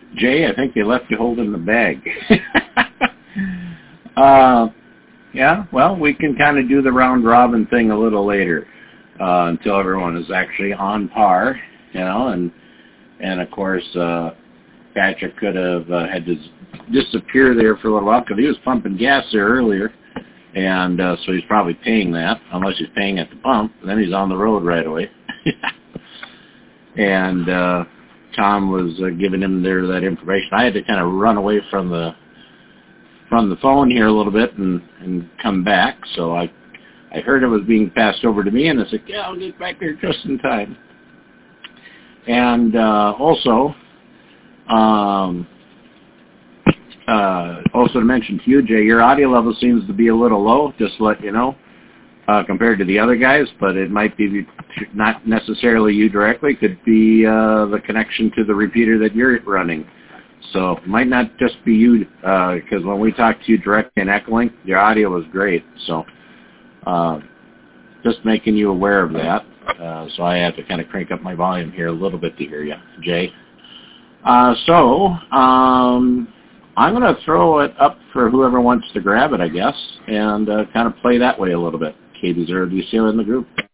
Jay, I think they left you holding the bag. Yeah, well, we can kind of do the round-robin thing a little later until everyone is actually on par, you know, and of course, Patrick could have had to disappear there for a little while because he was pumping gas there earlier, and so he's probably paying that, unless he's paying at the pump, and then he's on the road right away. And Tom was giving him that information. I had to kind of run away from the phone here a little bit and come back, so I heard it was being passed over to me, and I said, yeah, I'll get back there just in time. And also to mention to you, Jay, your audio level seems to be a little low, just to let you know, compared to the other guys, but it might be not necessarily you directly. It could be the connection to the repeater that you're running. So it might not just be you, because when we talked to you directly in Echolink, your audio was great. So just making you aware of that. So I have to kind of crank up my volume here a little bit to hear you, Jay. I'm going to throw it up for whoever wants to grab it, I guess, and kind of play that way a little bit. KB0, do you see it in the group?